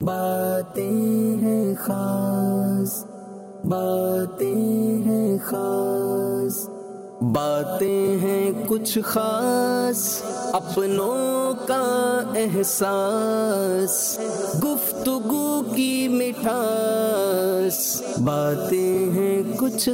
باتیں ہیں خاص، باتیں ہیں خاص، باتیں ہیں کچھ خاص، اپنوں کا احساس، گفتگو کی مٹھاس، باتیں ہیں کچھ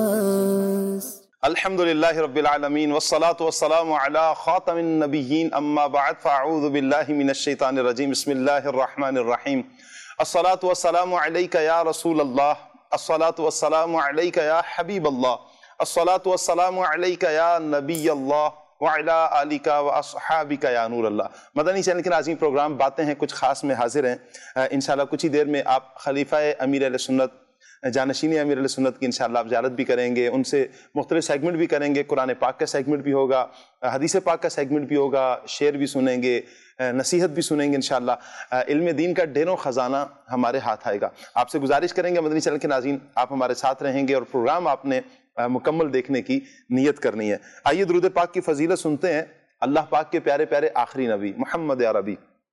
خاص۔ الحمدللہ رب العالمین والصلاة والسلام علی خاتم النبیین اما بعد فاعوذ باللہ من الشیطان الرجیم بسم اللہ الرحمن الرحیم الصلاة والسلام علیک یا رسول اللہ، الصلاة والسلام علیک یا حبیب اللہ، الصلاة والسلام علیک یا نبی اللہ وعلی آلک واصحابک یا نور اللہ۔ مدنی چینل کے ناظرین، پروگرام باتیں ہیں کچھ خاص میں حاضر ہیں۔ انشاءاللہ کچھ ہی دیر میں آپ خلیفہ امیر اہل سنت، جانشینی امیر علیہ سنت کی انشاءاللہ آپ زیارت بھی کریں گے، ان سے مختلف سیگمنٹ بھی کریں گے۔ قرآن پاک کا سیگمنٹ بھی ہوگا، حدیث پاک کا سیگمنٹ بھی ہوگا، شعر بھی سنیں گے، نصیحت بھی سنیں گے انشاءاللہ۔ علم دین کا ڈھیروں خزانہ ہمارے ہاتھ آئے گا۔ آپ سے گزارش کریں گے مدنی چینل کے ناظرین، آپ ہمارے ساتھ رہیں گے اور پروگرام آپ نے مکمل دیکھنے کی نیت کرنی ہے۔ آئیے درود پاک کی فضیلت سنتے ہیں۔ اللہ پاک کے پیارے پیارے آخری نبی محمد عربی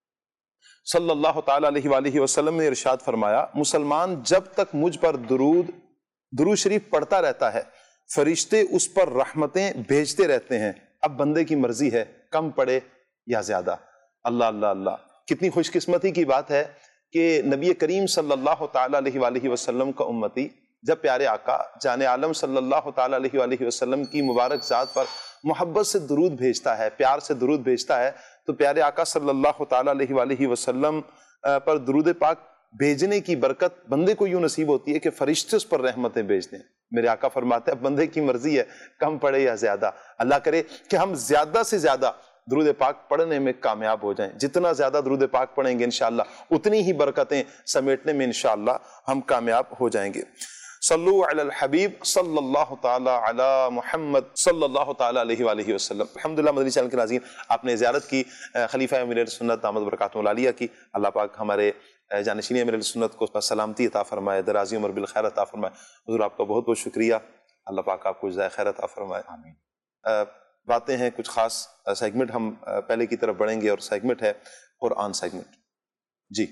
صلی اللہ تعالیٰ علیہ وآلہ وسلم نے ارشاد فرمایا، مسلمان جب تک مجھ پر درود شریف پڑھتا رہتا ہے، فرشتے اس پر رحمتیں بھیجتے رہتے ہیں۔ اب بندے کی مرضی ہے کم پڑھے یا زیادہ۔ اللہ اللہ اللہ، کتنی خوش قسمتی کی بات ہے کہ نبی کریم صلی اللہ تعالیٰ علیہ وآلہ وسلم کا امتی جب پیارے آقا جان عالم صلی اللہ تعالیٰ علیہ وآلہ وسلم کی مبارک ذات پر محبت سے درود بھیجتا ہے، پیار سے درود بھیجتا ہے، تو پیارے آقا صلی اللہ تعالیٰ علیہ وآلہ وسلم پر درود پاک بھیجنے کی برکت بندے کو یوں نصیب ہوتی ہے کہ فرشتے اس پر رحمتیں بھیجتے ہیں۔ میرے آقا فرماتے ہیں اب بندے کی مرضی ہے کم پڑھے یا زیادہ۔ اللہ کرے کہ ہم زیادہ سے زیادہ درود پاک پڑھنے میں کامیاب ہو جائیں۔ جتنا زیادہ درود پاک پڑھیں گے انشاءاللہ اتنی ہی برکتیں سمیٹنے میں انشاءاللہ ہم کامیاب ہو جائیں گے۔ صلو علی الحبیب صلی اللہ تعالی علی محمد صلی اللہ تعالی علیہ وآلہ وسلم۔ الحمدللہ مدنی چینل کے ناظرین، آپ نے زیارت کی خلیفہ امیر اہل سنت دامت برکاتہ العالیہ کی۔ اللہ پاک ہمارے جانشین امیر اہل سنت کو سلامتی عطا فرمائے، درازی عمر بالخیر عطا فرمائے۔ حضور آپ کا بہت بہت شکریہ، اللہ پاک آپ کو جزائے خیر عطا فرمائے۔ آمین۔ باتیں ہیں کچھ خاص سیگمنٹ ہم پہلے کی طرف بڑھیں گے اور سیگمنٹ ہے قرآن سیگمنٹ۔ جی،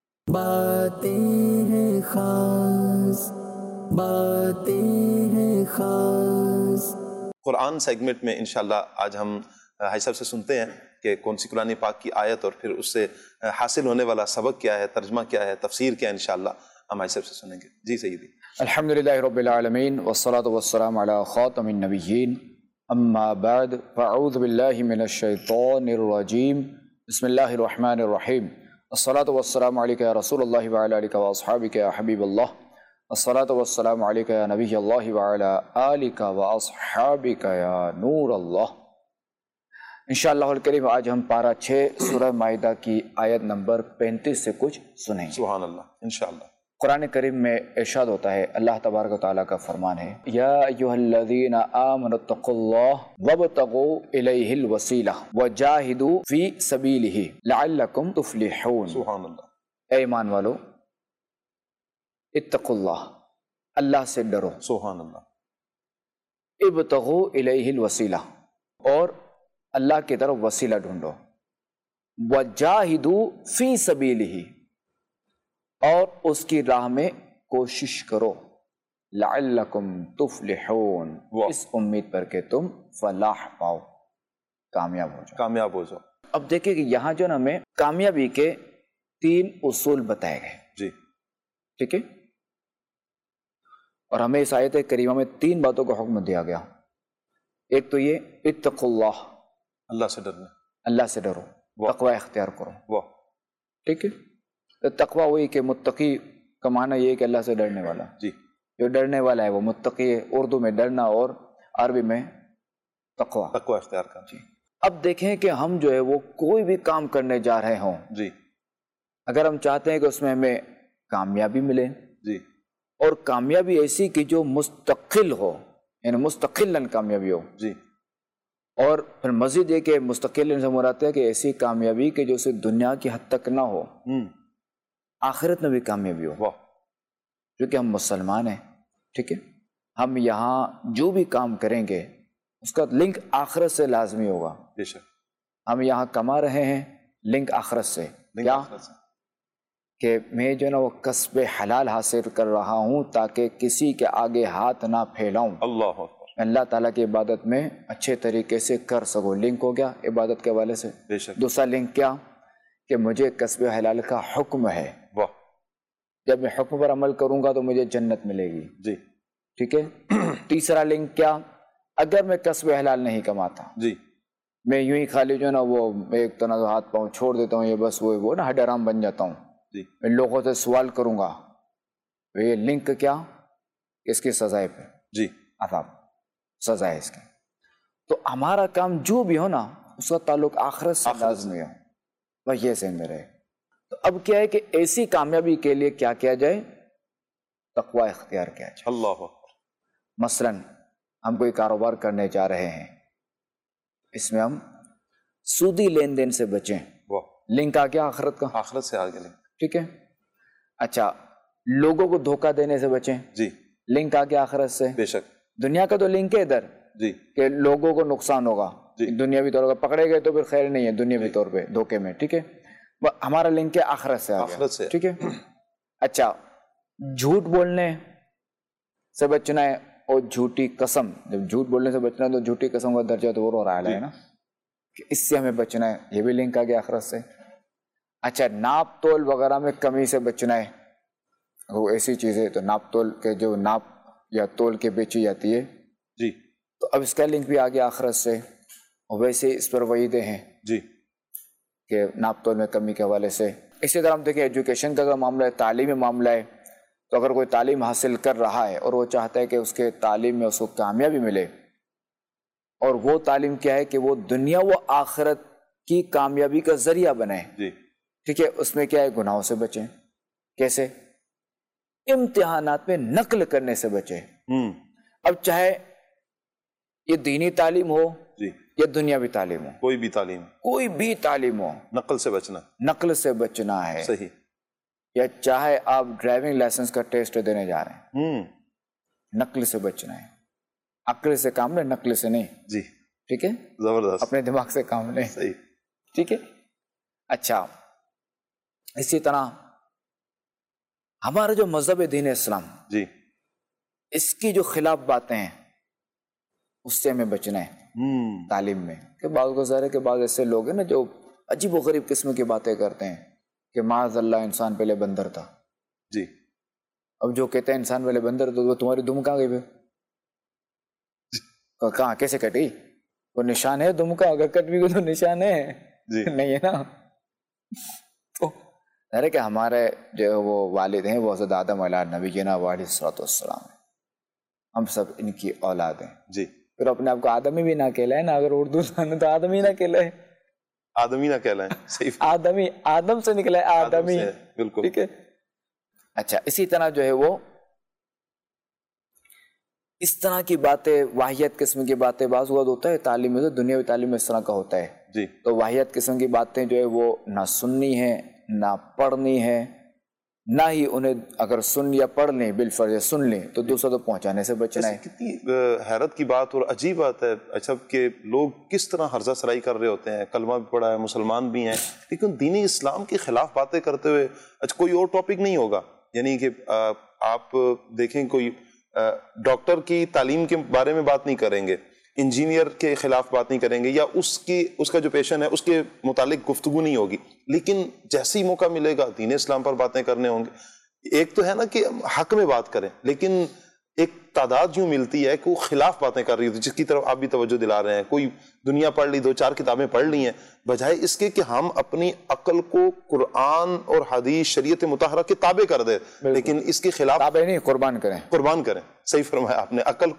باتیں ہیں خاص، باتیں ہیں خاص۔ قرآن سیگمنٹ میں انشاءاللہ آج ہم حاجی صاحب سے سنتے ہیں کہ کون سی قرآن پاک کی آیت اور پھر اس سے حاصل ہونے والا سبق کیا ہے، ترجمہ کیا ہے، تفسیر کیا ہے، انشاءاللہ ہم حاجی صاحب سے سنیں گے۔ جی سیدی۔ الحمدللہ رب العالمین والصلاة والسلام علی خاتم النبیین اما بعد فاعوذ باللہ من الشیطان الرجیم بسم اللہ الرحمن الرحیم الصلاة والسلام علیک یا رسول اللہ وعلی آلک واصحابک یا حبیب اللہ، الصلاة والسلام علیک یا نبی اللہ وعلی آلک واصحابک یا نور اللہ۔ انشاءاللہ الکریم آج ہم پارہ 6 سورہ مائدہ کی آیت نمبر 35 سے کچھ سنیں گے۔ سبحان اللہ۔ انشاءاللہ قرآن کریم میں ارشاد ہوتا ہے، اللہ تبارک و تعالیٰ کا فرمان ہے، یا ایھا الذین آمنوا اتقوا اللہ وابتغوا الیہ الوسیلہ وجاہدوا فی سبیلہ لعلکم تفلحون۔ سبحان اللہ۔ اے ایمان والو، اتقوا اللہ، اللہ سے ڈرو، سبحان اللہ۔ ابتغوا الیہ الوسیلہ، اور اللہ کی طرف وسیلہ ڈھونڈو، وجاہدوا فی سبیلہ، اور اس کی راہ میں کوشش کرو، لعلکم تفلحون، اس امید پر کہ تم فلاح پاؤ، کامیاب ہو جاؤ۔ کامیاب ہو جاؤ۔ اب دیکھیں کہ یہاں جو نا ہمیں کامیابی کے 3 اصول بتائے گئے، جی، ٹھیک ہے، اور ہمیں اس آیت کریمہ میں 3 باتوں کا حکم دیا گیا۔ ایک تو یہ اتقوا اللہ، اللہ سے ڈرنا، اللہ سے ڈرو، تقوی اختیار کرو، واہ، ٹھیک ہے۔ تقوی وہی کہ متقی کا معنی یہ ہے کہ اللہ سے ڈرنے والا، جی، جو ڈرنے والا ہے وہ متقی ہے، اردو میں ڈرنا اور عربی میں تقوی۔ تقوی اختیار کرنا۔ جی، اب دیکھیں کہ ہم جو ہے وہ کوئی بھی کام کرنے جا رہے ہوں، جی، اگر ہم چاہتے ہیں کہ اس میں ہمیں کامیابی ملے، جی، اور کامیابی ایسی کہ جو مستقل ہو، یعنی مستقلاً کامیابی ہو، جی، اور پھر مزید یہ کہ مستقل سے مراد ہے کہ ایسی کامیابی کہ جو صرف دنیا کی حد تک نہ ہو، آخرت میں بھی کامیابی ہو، واہ، کیونکہ ہم مسلمان ہیں، ٹھیک ہے، ہم یہاں جو بھی کام کریں گے اس کا لنک آخرت سے لازمی ہوگا۔ بے شک۔ ہم یہاں کما رہے ہیں، لنک آخرت سے، کیا کہ میں جو ہے نا وہ کسب حلال حاصل کر رہا ہوں تاکہ کسی کے آگے ہاتھ نہ پھیلاؤں، اللہ اکبر، اللہ تعالیٰ کی عبادت میں اچھے طریقے سے کر سکوں۔ لنک ہو گیا عبادت کے حوالے سے۔ بے شک، دوسرا لنک کیا کہ مجھے کسب حلال کا حکم ہے، واہ، جب میں حکم پر عمل کروں گا تو مجھے جنت ملے گی، جی ٹھیک ہے۔ تیسرا لنک کیا، اگر میں کسب حلال نہیں کماتا، جی میں یوں ہی خالی جو ہے نا وہ ایک طرح سے ہاتھ پاؤں چھوڑ دیتا ہوں، یہ بس وہ نا حرام بن جاتا ہوں، جی میں لوگوں سے سوال کروں گا، یہ لنک کیا، اس کی سزائے پہ جی عذاب، سزا ہے اس کی۔ تو ہمارا کام جو بھی ہو نا اس کا تعلق آخرت سے لازمی ہو، بس یہ سمجھ رہے۔ تو اب کیا ہے کہ ایسی کامیابی کے لیے کیا کیا جائے، تقوی اختیار کیا جائے۔ اللہ اکبر، مثلاً ہم کوئی کاروبار کرنے جا رہے ہیں، اس میں ہم سودی لین دین سے بچیں، واہ، لنک آ گیا آخرت کا، آخرت سے آگے لیں، ٹھیک ہے۔ اچھا، لوگوں کو دھوکہ دینے سے بچیں، جی لنک آ گیا آخرت سے۔ بے شک، دنیا کا تو لنک ہے ادھر جی کہ لوگوں کو نقصان ہوگا، جی، دنیاوی طور پر پکڑے گئے تو پھر خیر نہیں ہے دنیاوی طور پہ دھوکے میں، ٹھیک ہے۔ ہمارا لنک ہے آخرت سے، آخرت سے، ٹھیک ہے۔ اچھا، جھوٹ بولنے سے بچنا ہے اور جھوٹی قسم، جب جھوٹ بولنے سے بچنا ہے تو جھوٹی قسم کا درجہ تو اور ہو رہا ہے نا، کہ اس سے ہمیں بچنا ہے، یہ بھی لنک آ گیا آخرت سے۔ اچھا، ناپ تول وغیرہ میں کمی سے بچنا ہے، وہ ایسی چیزیں تو ناپ تول کے جو ناپ یا تول کے بیچی جاتی ہے، جی تو اب اس کا لنک بھی آ گیا آخرت سے۔ اور ویسے اس پر وعیدیں ہیں جی کہ ناپ تول میں کمی کے حوالے سے۔ اسی طرح ہم دیکھیں ایجوکیشن کا اگر معاملہ ہے، تعلیمی معاملہ ہے، تو اگر کوئی تعلیم حاصل کر رہا ہے اور وہ چاہتا ہے کہ اس کے تعلیم میں اس کو کامیابی ملے، اور وہ تعلیم کیا ہے کہ وہ دنیا و آخرت کی کامیابی کا ذریعہ بنے، جی ٹھیک ہے، اس میں کیا ہے گناہوں سے بچیں۔ کیسے؟ امتحانات میں نقل کرنے سے بچیں۔ اب چاہے یہ دینی تعلیم ہو جی، یا دنیاوی تعلیم ہو، کوئی بھی تعلیم، کوئی بھی تعلیم ہو، نقل سے بچنا، نقل سے بچنا ہے۔ صحیح، یا چاہے آپ ڈرائیونگ لائسنس کا ٹیسٹ دینے جا رہے ہیں، نقل سے بچنا ہے۔ عقل سے کام لیں، نقل سے نہیں، جی ٹھیک ہے، زبردست، اپنے دماغ سے کام لیں، صحیح، ٹھیک ہے۔ اچھا، اسی طرح ہمارا جو مذہب دین اسلام، جی اس کی جو خلاف باتیں ہیں اس سے ہمیں بچنا ہے تعلیم میں۔ کہ بعض کو ظاہر ہے کہ بعض ایسے لوگ ہیں نا جو عجیب و غریب قسم کی باتیں کرتے ہیں کہ معاذ اللہ انسان پہلے بندر تھا۔ جی، اب جو کہتے ہیں انسان پہلے بندر تھا، تو تمہاری دم کہاں گئی پھر؟ کہاں کیسے کٹی؟ وہ نشان ہے دم کا، اگر کٹ بھی گئی تو نشان ہے، جی نہیں ہے نا۔ تو ظاہر ہے کہ ہمارے جو وہ والد ہیں وہ حضرت آدم علیہ نبینا علیہ السلام ہیں، ہم سب ان کی اولاد ہیں۔ جی، پھر اپنے آپ کو آدمی بھی نہ کہلائے نا، اگر اردو جانے تو آدمی نہ کہلائے، آدمی نہ کہلائیں، صحیح، آدمی، آدم سے نکلا ہے آدمی، سے، بالکل، ٹھیک ہے۔ اچھا، اسی طرح جو ہے وہ اس طرح کی باتیں، واحد قسم کی باتیں بعض اوقات ہوتا ہے تعلیم میں، تو دنیاوی تعلیم میں اس طرح کا ہوتا ہے، جی تو واحد قسم کی باتیں جو ہے وہ نہ سننی ہے نہ پڑھنی ہے، نہ ہی انہیں اگر سن یا پڑھ لیں بالفرض سن لیں تو دوسروں تک پہنچانے سے بچنا ہے۔ کتنی حیرت کی بات اور عجیب بات ہے، اچھا کہ لوگ کس طرح ہرزہ سرائی کر رہے ہوتے ہیں، کلمہ بھی پڑھا ہے، مسلمان بھی ہیں، لیکن دین اسلام کے خلاف باتیں کرتے ہوئے، اچھا کوئی اور ٹاپک نہیں ہوگا، یعنی کہ آپ دیکھیں کوئی ڈاکٹر کی تعلیم کے بارے میں بات نہیں کریں گے، انجینئر کے خلاف بات نہیں کریں گے، یا اس کا جو پیشن ہے اس کے متعلق گفتگو نہیں ہوگی، لیکن جیسے ہی موقع ملے گا دین اسلام پر باتیں کرنے ہوں گے۔ ایک تو ہے نا کہ حق میں بات کریں، لیکن ایک تعداد یوں ملتی ہے کہ وہ خلاف باتیں کر رہی ہوتی، جس کی طرف آپ بھی توجہ دلا رہے ہیں، کوئی دنیا پڑھ لی، 2-4 کتابیں پڑھ لی ہیں، بجائے اس کے کہ ہم اپنی عقل کو قرآن اور حدیث شریعت مطہرہ کے تابع کر دیں، لیکن اس کے خلاف تابع نہیں، قربان کریں، صحیح فرمایا آپ نے،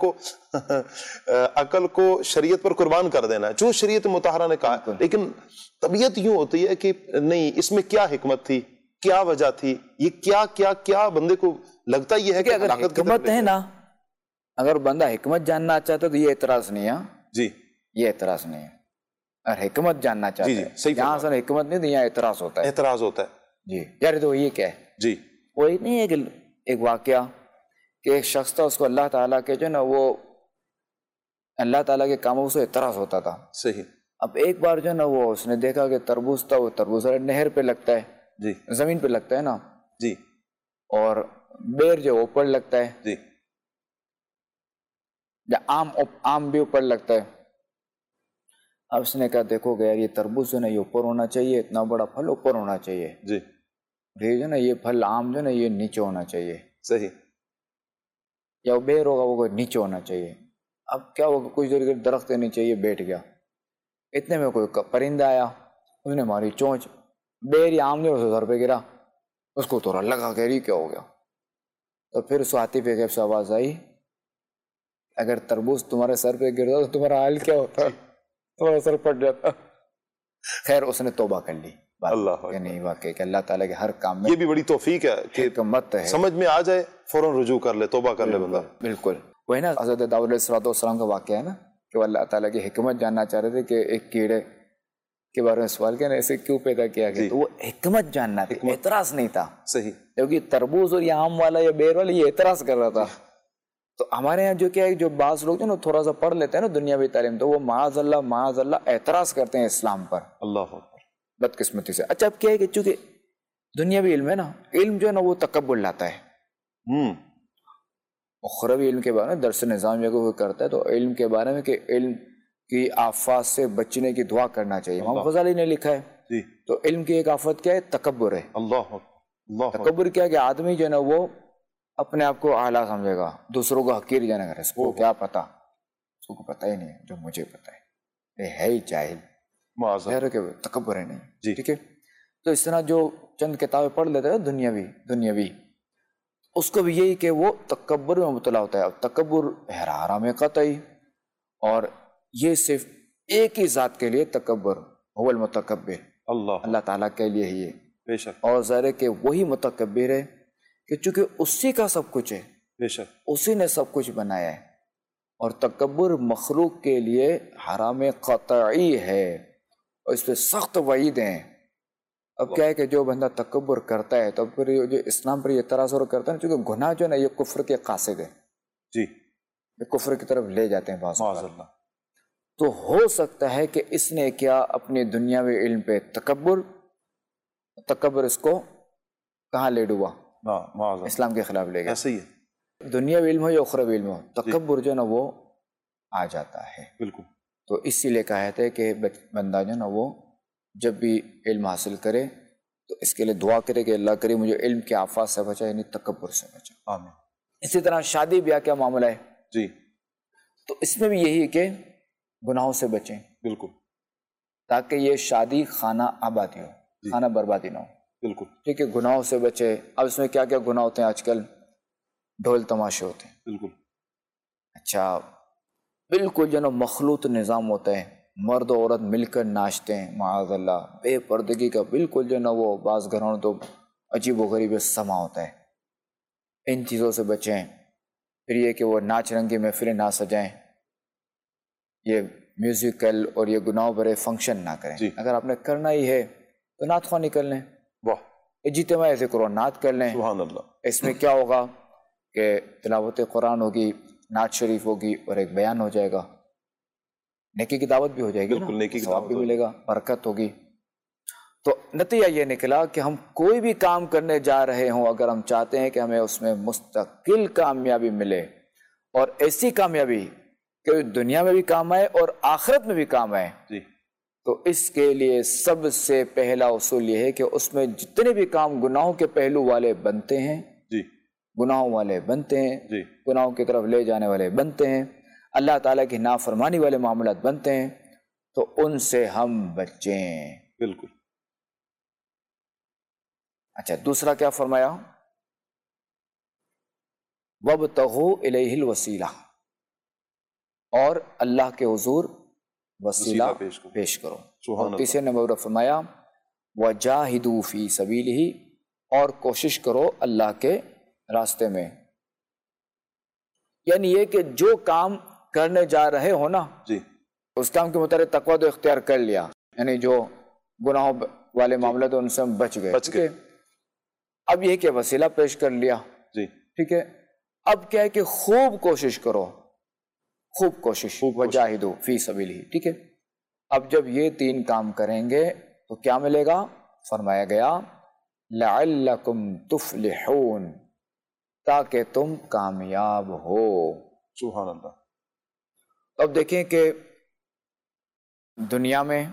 عقل کو شریعت پر قربان کر دینا جو شریعت مطہرہ نے کہا، لیکن طبیعت یوں ہوتی ہے کہ نہیں، اس میں کیا حکمت تھی، کیا وجہ تھی، یہ کیا بندے کو لگتا یہ ہے کہ اگر حکمت ہے نا، اگر بندہ حکمت جاننا چاہتا ہے تو یہ اعتراض نہیں ہے، جی یہ اعتراض نہیں ہے، اگر حکمت جاننا چاہتا ہے، یہاں سے حکمت نہیں تو یہاں اعتراض ہوتا ہے، جی یار تو یہ کیا ہے، جی وہی نہیں ہے کہ ایک واقعہ کہ ایک شخص تھا، اس کو اللہ تعالیٰ کے جو نا وہ اللہ تعالیٰ کے کاموں سے اعتراض ہوتا تھا، صحیح۔ اب ایک بار جو نا وہ اس نے دیکھا کہ تربوز تھا، وہ تربوز نہر پہ لگتا ہے، جی زمین پہ لگتا ہے نا، جی اور بیر جو اوپر لگتا ہے جی یا آم بھی اوپر لگتا ہے. اب اس نے کہا دیکھو گیا یہ تربوز جو ہے نا یہ اوپر ہونا چاہیے, اتنا بڑا پھل اوپر ہونا چاہیے, جی یہ جو ہے نا یہ پھل آم جو ہے نا یہ نیچے ہونا چاہیے, صحیح. یا بیر ہوگا وہ نیچے ہونا چاہیے. اب کیا ہوگا, کچھ دیر کے درخت کے نیچے یہ بیٹھ گیا, اتنے میں کوئی پرندہ آیا, اس نے ماری چونچ, بیر یا آم جو سر پہ گرا, اس کو تھوڑا لگا کہ یہ کیا ہو گیا. تو پھر اس عاطف غیب سے آواز آئی, اگر تربوز تمہارے سر پہ گرتا تو تمہارا حال کیا ہوتا, تمہارا سر پھٹ جاتا. خیر اس نے توبہ کر لی. اللہ کہ نہیں واقعی کہ اللہ تعالیٰ کے ہر کام میں یہ بھی بڑی توفیق ہے کہ حکمت ہے, سمجھ میں آ جائے فوراً رجوع کر لے, توبہ کر لے بندہ. بالکل وہی نا حضرت داؤد علیہ السلام کا واقعہ ہے نا, کہ وہ اللہ تعالیٰ کی حکمت جاننا چاہ رہے تھے کہ ایک کیڑے کے بارے میں سوال کیا نا, اسے کیوں پیدا کیا گیا, تو وہ حکمت جاننا تھا, اعتراض نہیں تھا. صحیح. کیونکہ تربوز اور یہ آم والا یا بیر والا یہ اعتراض کر رہا تھا. تو ہمارے یہاں جو کیا ہے, جو بعض لوگ جو نا تھوڑا سا پڑھ لیتے ہیں نا دنیاوی تعلیم, تو وہ معاذ اللہ اعتراض کرتے ہیں اسلام پر, اللہ بدقسمتی سے. اچھا اب کیا ہے کہ چونکہ دنیاوی علم ہے نا, علم جو ہے نا وہ تکبر لاتا ہے. اخروی علم کے بارے میں درس نظام یہ کوئی کرتا ہے تو علم کے بارے میں کہ علم کی آفات سے بچنے کی دعا کرنا چاہیے. امام غزالی نے لکھا ہے. تو علم کی ایک آفت کیا ہے, تکبر ہے. تکبر کیا کہ آدمی جو ہے نا وہ اپنے آپ کو اعلیٰ سمجھے گا, دوسروں کو حقیر جانے گا, اس کو کیا پتا, اس کو پتہ ہی نہیں ہے جو مجھے پتا ہے, یہ ہے ہی جاہل, تکبر ہے نہیں. ٹھیک ہے. تو اس طرح جو چند کتابیں پڑھ لیتے ہیں دنیاوی, اس کو بھی یہی کہ وہ تکبر میں مبتلا ہوتا ہے. اب تکبر حرام قطعی, اور یہ صرف ایک ہی ذات کے لیے تکبر, هو المتکبر, اللہ تعالیٰ کے لیے ہی ہے. بے شک. اور ظاہر ہے کہ وہی متکبر ہے کہ چونکہ اسی کا سب کچھ ہے, بے شک اسی نے سب کچھ بنایا ہے. اور تکبر مخلوق کے لیے حرام قطعی ہے, اور اس پہ سخت وعید ہیں. اب کیا ہے کہ جو بندہ تکبر کرتا ہے تو پھر جو اسلام پر یہ تراثر کرتا ہے, چونکہ گناہ جو ہے نا یہ کفر کے قاصد ہے, جی یہ کفر کی طرف لے جاتے ہیں بعض معاذ اللہ. تو ہو سکتا ہے کہ اس نے کیا اپنے دنیاوی علم پہ تکبر اس کو کہاں لے ڈوبا, اسلام کے خلاف لے گیا. ایسے ہی ہے, دنیاوی علم ہو یا اخروی علم ہو, تکبر جو ہے نا وہ آ جاتا ہے. بالکل. تو اسی لیے کہا ہے کہ بندہ جو ہے نا وہ جب بھی علم حاصل کرے تو اس کے لیے دعا کرے کہ اللہ کرے مجھے علم کے آفات سے بچا, یعنی تکبر سے بچا. آمین. اسی طرح شادی بیاہ کیا معاملہ ہے, جی تو اس میں بھی یہی ہے کہ گناہوں سے بچیں, بالکل, تاکہ یہ شادی خانہ آبادی ہو, خانہ بربادی نہ ہو. بالکل. ٹھیک ہے, گناہوں سے بچے. اب اس میں کیا کیا گناہ ہوتے ہیں آج کل, ڈھول تماشے ہوتے ہیں. بالکل. اچھا بالکل جو نا مخلوط نظام ہوتا ہے, مرد و عورت مل کر ناچتے ہیں, معاذ اللہ, بے پردگی کا بالکل جو نا وہ بعض گھروں میں تو عجیب و غریب سما ہوتا ہے. ان چیزوں سے بچیں. پھر یہ کہ وہ ناچ رنگی محفلیں نہ سجائیں, یہ میوزیکل اور یہ گناہ بھرے فنکشن نہ کریں. اگر آپ نے کرنا ہی ہے تو نعت خواہ نکل لیں, اجتماع ذکر و نعت کر لیں. سبحان اللہ. اس میں کیا ہوگا کہ تلاوت قرآن ہوگی, نعت شریف ہوگی, اور ایک بیان ہو جائے گا, نیکی کی دعوت بھی ہو جائے گی, بالکل نیکی کی ثواب بھی ملے گا, برکت ہوگی. تو نتیجہ یہ نکلا کہ ہم کوئی بھی کام کرنے جا رہے ہوں, اگر ہم چاہتے ہیں کہ ہمیں اس میں مستقل کامیابی ملے, اور ایسی کامیابی کہ دنیا میں بھی کام آئے اور آخرت میں بھی کام آئے, تو اس کے لیے سب سے پہلا اصول یہ ہے کہ اس میں جتنے بھی کام گناہوں کے پہلو والے بنتے ہیں, گناہوں والے بنتے ہیں, گناہوں کی طرف لے جانے والے بنتے ہیں, اللہ تعالیٰ کی نافرمانی والے معاملات بنتے ہیں, تو ان سے ہم بچیں. بالکل. اچھا دوسرا کیا فرمایا, وَابْتَغُوا إِلَيْهِ الْوَسِيلَةَ, اور اللہ کے حضور وسیلہ پیش کرو. اور تیسرے نمبر فرمایا وَجَاهِدُوا فِي سَبِيلِهِ, اور کوشش کرو اللہ کے راستے میں. یعنی یہ کہ جو کام کرنے جا رہے ہو نا, اس کام کے متعلق تقوی تو اختیار کر لیا, یعنی جو گناہوں والے معاملات ان سے ہم بچ گئے. اب یہ کہ وسیلہ پیش کر لیا, ٹھیک ہے. اب کیا ہے کہ خوب کوشش کرو, خوب کوشش, وجاہدوا فی سبیلہ, ٹھیک ہے. اب جب یہ تین کام کریں گے تو کیا ملے گا, فرمایا گیا لعلکم تفلحون، تاکہ تم کامیاب ہو۔ سبحان اللہ۔ اب دیکھیں کہ دنیا میں،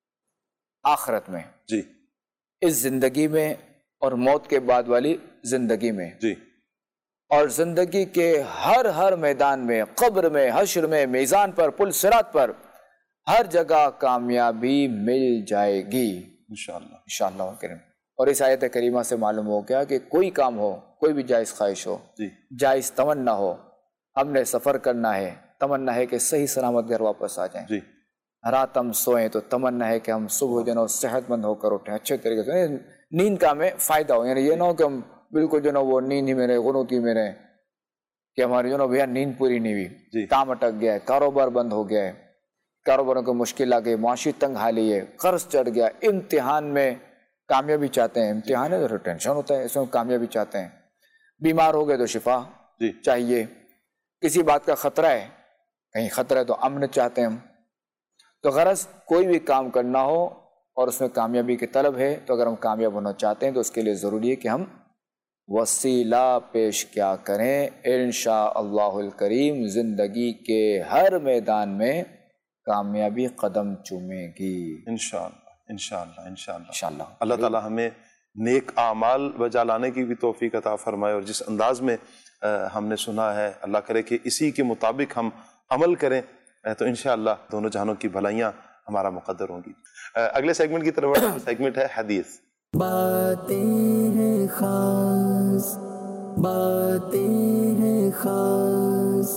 آخرت میں، جی اس زندگی میں اور موت کے بعد والی زندگی میں، جی اور زندگی کے ہر میدان میں، قبر میں، حشر میں، میزان پر، پل صراط پر، ہر جگہ کامیابی مل جائے گی انشاءاللہ۔ انشاءاللہ کریم۔ اور اس آیت کریمہ سے معلوم ہو گیا کہ کوئی کام ہو، کوئی بھی جائز خواہش ہو، جی جائز تمنا ہو، ہم نے سفر کرنا ہے، تمنا ہے کہ صحیح سلامت گھر واپس آ جائیں، جی رات ہم سوئیں تو تمنا ہے کہ ہم صبح جو نا صحت مند ہو کر اٹھیں، اچھے طریقے سے، نیند کا ہمیں فائدہ ہو، یعنی یہ نہ ہو کہ ہم بالکل جو نا وہ نیند ہی میں رہے، غنوتی میں رہے، کہ ہماری جو نا بھیا نیند پوری نہیں ہوئی، جی کام اٹک گیا ہے، کاروبار بند ہو گیا ہے، کاروباروں کو مشکل آ گئی، معاشی تنگ حالی ہے، قرض چڑھ گیا، امتحان میں کامیابی چاہتے ہیں، امتحان ہے تو ٹینشن ہوتا ہے، اس میں کامیابی چاہتے ہیں، بیمار ہو گئے تو شفا جی چاہیے، کسی بات کا خطرہ ہے، کہیں خطرہ ہے تو امن چاہتے ہیں ہم۔ تو غرض کوئی بھی کام کرنا ہو اور اس میں کامیابی کی طلب ہے، تو اگر ہم کامیاب ہونا چاہتے ہیں تو اس کے لیے ضروری ہے کہ ہم وسیلہ پیش کیا کریں۔ انشاءاللہ الکریم زندگی کے ہر میدان میں کامیابی قدم چومے گی انشاءاللہ انشاءاللہ انشاءاللہ۔ انشاءاللہ۔ اللہ تعالی ہمیں نیک اعمال بجا لانے کی بھی توفیق عطا فرمائے، اور جس انداز میں ہم نے سنا ہے اللہ کرے کہ اسی کے مطابق ہم عمل کریں، تو انشاءاللہ دونوں جہانوں کی بھلائیاں ہمارا مقدر ہوں گی۔ اگلے سیگمنٹ کی طرف سیگمنٹ ہے حدیث۔ باتیں ہیں خاص، باتیں ہیں خاص۔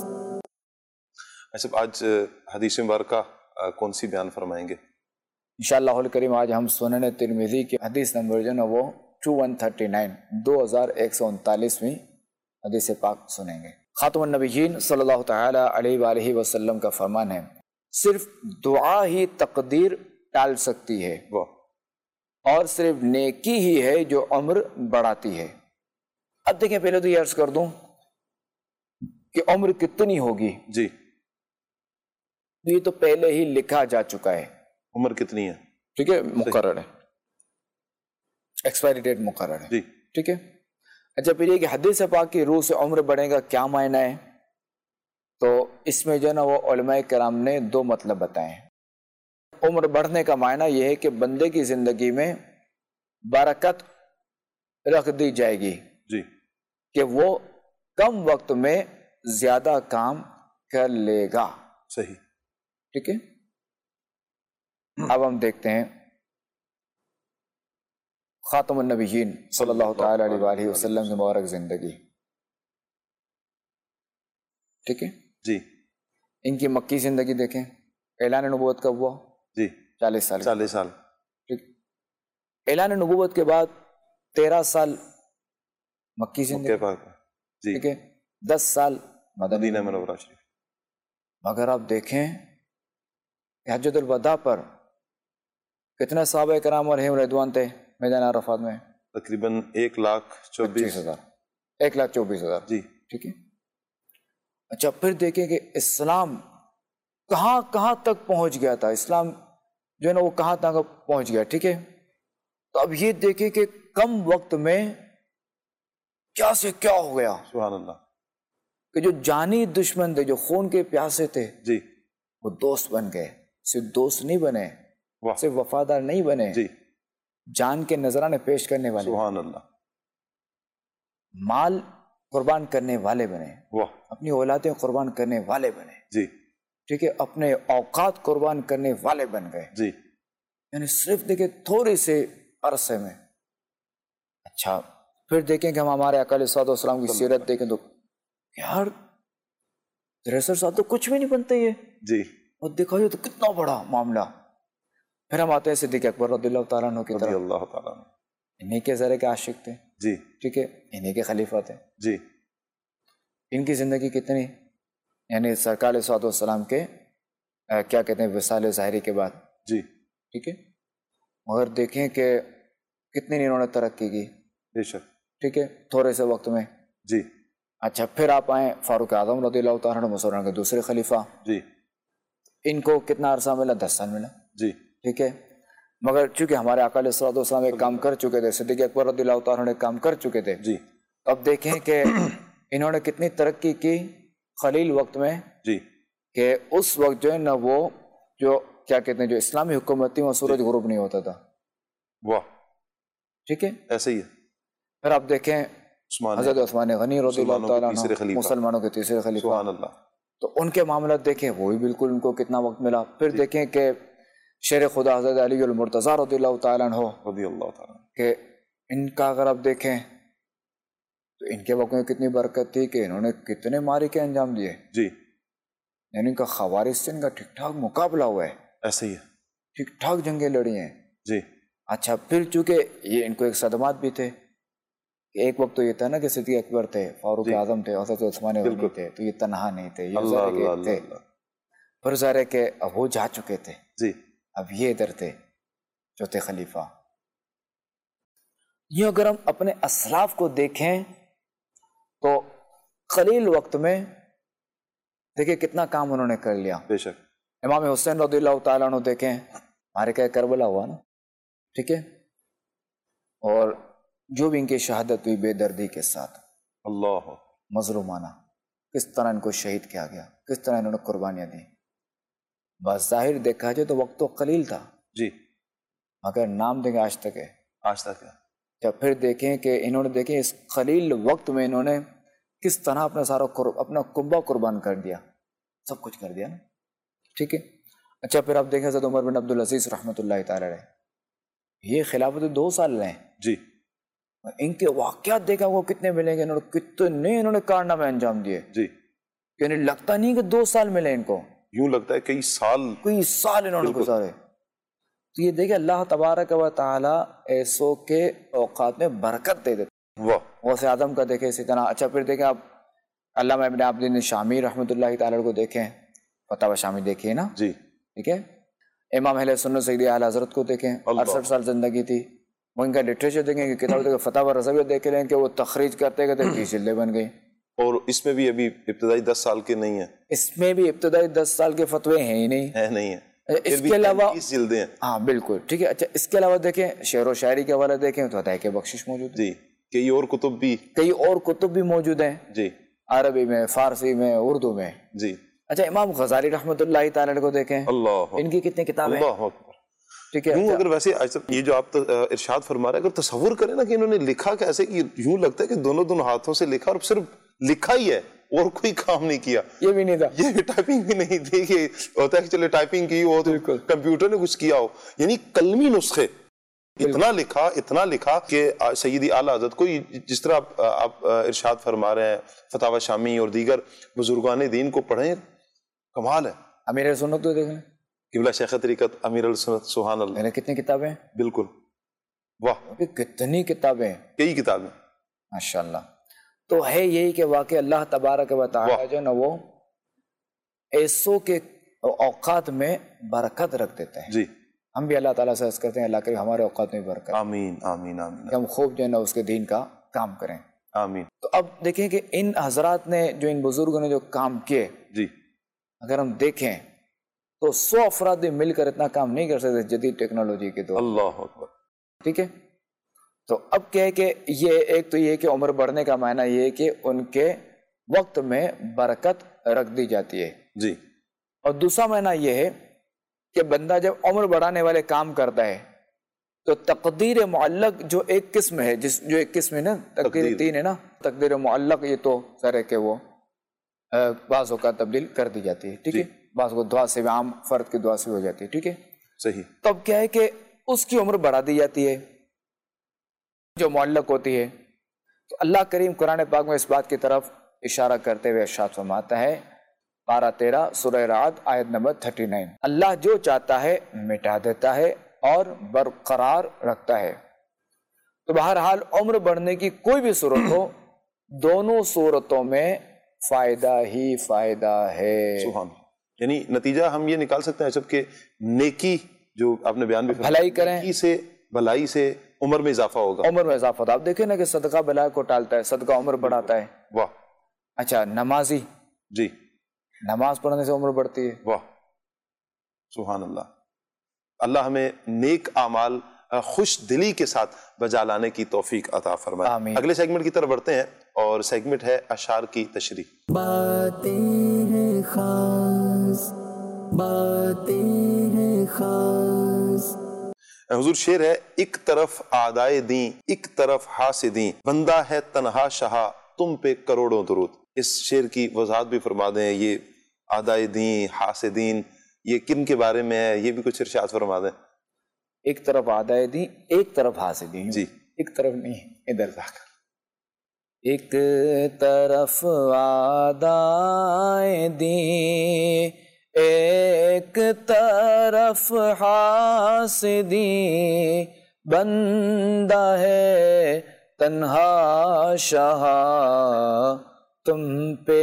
ایسے آج حدیث مبارکہ کون سی بیان فرمائیں گے؟ انشاءاللہ الکریم آج ہم سنن ترمذی کی حدیث نمبر جو نا وہ 2139 2139ویں حدیث پاک سنیں گے۔ خاتم النبیین صلی اللہ تعالی علیہ وآلہ وسلم کا فرمان ہے، صرف دعا ہی تقدیر ٹال سکتی ہے، اور صرف نیکی ہی ہے جو عمر بڑھاتی ہے۔ اب دیکھیں، پہلے تو یہ عرض کر دوں کہ عمر کتنی ہوگی، جی یہ تو پہلے ہی لکھا جا چکا ہے، عمر کتنی ہے؟ ٹھیک ہے، مقرر ہے، ایکسپائری ڈیٹ مقرر ہے، جی ٹھیک ہے۔ اچھا، پھر یہ کہ حدیث پاک کی روح سے عمر بڑھے گا کیا معنی ہے؟ تو اس میں جو ہے نا وہ علماء کرام نے دو مطلب بتائے ہیں۔ عمر بڑھنے کا معنی یہ ہے کہ بندے کی زندگی میں برکت رکھ دی جائے گی، جی کہ وہ کم وقت میں زیادہ کام کر لے گا، صحیح، ٹھیک ہے۔ اب ہم دیکھتے ہیں خاتم النبیین صلی اللہ تعالی علیہ وآلہ وسلم کی مبارک زندگی، ٹھیک ہے۔ جی ان کی مکی زندگی دیکھیں، اعلان نبوت کب ہوا؟ جی 40 سال، 40 سال، ٹھیک۔ اعلان نبوت کے بعد 13 سال مکی زندگی، مکہ پاک، جی ٹھیک ہے، 10 سال مدینہ مدینہ منورہ شریف۔ مگر آپ دیکھیں کہ حجۃ الوداع پر کتنے صحابہ کرام علیہم رضوان تھے میدان عرفات میں؟ تقریباً 1,24,000۔ 1,24,000، جی ٹھیک ہے۔ اچھا، پھر دیکھیں کہ اسلام کہاں کہاں تک پہنچ گیا تھا، اسلام جو ہے نا وہ کہاں تک پہنچ گیا، ٹھیک ہے۔ تو اب یہ دیکھیں کہ کم وقت میں کیا سے کیا ہو گیا، سبحان اللہ، کہ جو جانی دشمن تھے، جو خون کے پیاسے تھے، جی وہ دوست بن گئے، صرف دوست نہیں بنے، واہ، صرف وفادار نہیں بنے، جی جان کے نذرانے پیش کرنے والے، سبحان اللہ، مال قربان کرنے والے بنے، واہ، اپنی اولادیں قربان کرنے والے بنے، جی ٹھیک ہے، اپنے اوقات قربان کرنے والے بن گئے، جی یعنی صرف دیکھیں تھوڑے سے عرصے میں۔ اچھا، پھر دیکھیں کہ ہم ہمارے آقا علیہ الصلوۃ والسلام کی سیرت دیکھیں تو یار 63 سال تو کچھ بھی نہیں بنتے یہ، جی اور دیکھا یہ تو کتنا بڑا معاملہ۔ پھر ہم آتے ہیں صدیق اکبر رضی اللہ تعالیٰ عنہ کی رضی طرف، اللہ تعالیٰ عنہ، انہی کے ذرے کے عاشق تھے، جی ٹھیک ہے، انہی کے خلیفہ تھے۔ جی ان کی زندگی کتنی، یعنی سرکار علیہ الصلوۃ والسلام کے کیا کہتے ہیں وصال ظاہری کے بعد، جی ٹھیک ہے، مگر دیکھیں کہ کتنی انہوں نے ترقی کی، بے شک، ٹھیک ہے، تھوڑے سے وقت میں۔ جی اچھا، پھر آپ آئیں فاروق اعظم رضی اللہ تعالیٰ عنہ، مسلمان کے دوسرے خلیفہ، جی ان کو کتنا عرصہ ملا؟ 10 سال ملا، جی ٹھیک ہے۔ مگر چونکہ ہمارے آقا علیہ الصلوۃ والسلام ایک کام کر چکے تھے، صدیق اکبر رضی اللہ تعالیٰ عنہ ایک کام کر چکے تھے، جی اب دیکھیں کہ انہوں نے کتنی ترقی کی قلیل وقت میں، جی کہ اس وقت جو ہے نا وہ جو کیا کہتے ہیں جو اسلامی حکومت تھی وہ سورج غروب نہیں ہوتا تھا، واہ، ٹھیک ہے. ایسے ہی ہے. پھر آپ دیکھیں عثمان حضرت عثمان غنی رضی اللہ تعالیٰ تیسرے عنہ خلیفہ، مسلمانوں کے تیسرے خلیفہ، سبحان اللہ. تو ان کے معاملات دیکھیں وہ بھی بالکل ان کو کتنا وقت ملا. پھر دیکھیں کہ شیر خدا حضرت علی المرتضیٰ رضی اللہ تعالیٰ عنہ رضی اللہ تعالیٰ. کہ ان کا اگر آپ دیکھیں تو ان کے وقت میں کتنی برکت تھی کہ انہوں نے کتنے معرکے انجام دیے، جی یعنی ان کا خوارج سے ان کا ٹھیک ٹھاک مقابلہ ہوا ہے، ایسے ہی ہے. ٹھیک ٹھاک جنگیں لڑی ہیں. جی اچھا پھر چونکہ یہ ان کو ایک صدمات بھی تھے کہ ایک وقت تو یہ تھا نا کہ صدیق اکبر تھے، فاروق اعظم تھے، حضرت عثمان غنی تھے، تو یہ تنہا نہیں تھے، یہ اللہ ظاہر اللہ تھے. اللہ. پھر ظاہر ہے کہ اب وہ جا چکے تھے، جی اب یہ ادھر تھے چوتھے خلیفہ. یہ اگر ہم اپنے اسلاف کو دیکھیں تو قلیل وقت میں دیکھیں کتنا کام انہوں نے کر لیا. بے شک. امام حسین رضی اللہ تعالیٰ عنہ دیکھیں ہمارے کیا کربلا ہوا نا، ٹھیک ہے، اور جو بھی ان کی شہادت ہوئی بے دردی کے ساتھ، اللہ مظلومانہ، کس طرح ان کو شہید کیا گیا، کس طرح انہوں نے قربانیاں دیں. بظاہر دیکھا جائے تو وقت تو قلیل تھا، جی مگر نام دیکھیں آج تک ہے. آج تک ہے. جب پھر دیکھیں کہ انہوں نے دیکھیں اس قلیل وقت میں انہوں نے کس طرح اپنا سارا اپنا کنبہ قربان کر دیا، سب کچھ کر دیا نا، ٹھیک ہے. اچھا پھر آپ دیکھیں حضرت عمر بن عبدالعزیز رحمۃ اللہ تعالی علیہ، یہ خلافت 2 سال رہے، جی ان کے واقعات دیکھا وہ کتنے ملیں گے، انہوں نے کتنے انہوں نے کارنامے انجام دیے، جی. یعنی لگتا نہیں کہ 2 سال ملے ان کو، یوں لگتا ہے کئی سال انہوں نے گزارے. تو یہ دیکھیں اللہ تبارک و تعالی ایسوں کے اوقات میں برکت دے دیتے. واہ. غوث اعظم کا دیکھیں اسی طرح. اچھا پھر دیکھیں آپ علامہ ابن عابدین شامی رحمۃ اللہ تعالی کو دیکھیں، فتاوی شامی دیکھیے نا، جی ٹھیک ہے. امام اہل سنت سیدی اعلی حضرت کو دیکھیں، 68 سال زندگی تھی. وہ ان کا لٹریچر دیکھیں کہ کتاب دیکھیں، فتاوی رضویہ دیکھ لیں کہ وہ تخریج کرتے کرتے 30 جلدیں بن گئی. اور اس میں بھی ابھی ابتدائی 10 سال کے نہیں ہیں، اس میں بھی ابتدائی 10 سال کے فتوے ہیں ہی نہیں. نہیں ہیں. اس کے علاوہ 30 جلدیں ہیں. ہاں بالکل ٹھیک ہے. اچھا اس کے علاوہ دیکھیں شعر و شاعری کے حوالے دیکھیں تو ہدایت بخشش موجود ہے. جی کئی اور کتب بھی، کئی اور کتب بھی موجود ہیں، جی عربی میں، فارسی میں، اردو میں. جی. اچھا امام غزالی رحمۃ اللہ تعالی کو دیکھیں، اللہ ان کی کتنی کتابیں، اللہ اکبر. ٹھیک ہے. یوں اگر ویسے یہ جو آپ ارشاد فرما رہے ہیں، اگر تصور کریں نا کہ انہوں نے لکھا کیسے، کہ یوں لگتا ہے کہ دونوں ہاتھوں سے لکھا اور صرف لکھا ہی ہے اور کوئی کام نہیں کیا. یہ بھی نہیں تھا، یہ ٹائپنگ بھی نہیں تھی کہ ہوتا ہے کہ چلے ٹائپنگ کی ہو تو کمپیوٹر نے کچھ کیا ہو. یعنی قلمی نسخے اتنا لکھا کہ سیدی اعلیٰ حضرت کو جس طرح آپ ارشاد فرما رہے ہیں فتاوی شامی اور دیگر بزرگان دین کو پڑھیں، کمال ہے. امیر سنت تو دیکھ لیں، قبلہ شیخ طریقت امیر السنت، سبحان اللہ. کتنی کتابیں، بالکل واہ، کتنی کتابیں، کئی کتابیں ماشاءاللہ. تو ہے یہی کہ واقعی اللہ تبارک و تعالی جو نا وہ ایسوں کے اوقات میں برکت رکھ دیتے ہیں. جی ہم بھی اللہ تعالیٰ سے عرض کرتے ہیں اللہ کرے ہمارے اوقات میں برکت، آمین آمین آمین، کہ ہم خوب جو ہے نا اس کے دین کا کام کریں. آمین. تو اب دیکھیں کہ ان حضرات نے جو ان بزرگوں نے جو کام کیے، جی اگر ہم دیکھیں تو 100 افراد بھی مل کر اتنا کام نہیں کر سکتے جدید ٹیکنالوجی کے دور. اللہ اکبر. ٹھیک ہے. تو اب کیا ہے کہ یہ ایک تو یہ کہ عمر بڑھنے کا معنی یہ ہے کہ ان کے وقت میں برکت رکھ دی جاتی ہے. جی. اور دوسرا معنی یہ ہے کہ بندہ جب عمر بڑھانے والے کام کرتا ہے تو تقدیر معلق جو ایک قسم ہے، جو ایک قسم ہے نا، تقدیر 3 ہے نا، تقدیر معلق یہ تو سر ہے کہ وہ بعض اوقات تبدیل کر دی جاتی ہے. ٹھیک ہے. بعض کو دعا سے بھی، عام فرد کی دعا سے ہو جاتی ہے. ٹھیک ہے. صحیح. تب کیا ہے کہ اس کی عمر بڑھا دی جاتی ہے جو معلق ہوتی ہے. تو اللہ کریم قرآن پاک میں اس بات کی طرف اشارہ کرتے ہوئے ارشاد فرماتا ہے، پارہ 13 سورہ رعد آیت نمبر 39، اللہ جو چاہتا ہے مٹا دیتا ہے اور برقرار رکھتا ہے. تو بہرحال عمر بڑھنے کی کوئی بھی صورت ہو، دونوں صورتوں میں فائدہ ہی فائدہ ہے. سبحان. یعنی نتیجہ ہم یہ نکال سکتے ہیں جب کہ نیکی جو آپ نے بیان بھی فرمایا، بھلائی کریں، نیکی سے بھلائی سے عمر میں اضافہ ہوگا. عمر میں اضافہ ہوتا ہے. آپ دیکھیں نا کہ صدقہ بلائی کو ٹالتا ہے، صدقہ عمر بڑھاتا ہے. واہ. اچھا نمازی، جی نماز پڑھنے سے عمر بڑھتی ہے. واہ سبحان اللہ. اللہ ہمیں نیک اعمال خوش دلی کے ساتھ بجا لانے کی توفیق عطا فرمائے. آمین. اگلے سیگمنٹ کی طرف بڑھتے ہیں اور سیگمنٹ ہے اشعار کی تشریح. باتیں ہیں خاص، باتیں ہیں خاص. حضور شعر ہے، ایک طرف اعدائے دیں ایک طرف حاسدیں، بندہ ہے تنہا شہا تم پہ کروڑوں درود. اس شعر کی وضاحت بھی فرما دیں. یہ اعدائے دیں حاسدین یہ کن کے بارے میں ہے، یہ بھی کچھ ارشاد فرما دیں. ایک طرف اعدائے دیں ایک طرف حاسدین. جی ایک طرف نہیں، ادھر جا کر ایک طرف اعدائے دیں ایک طرف حاسدین، بندہ ہے تنہا شہا تم پہ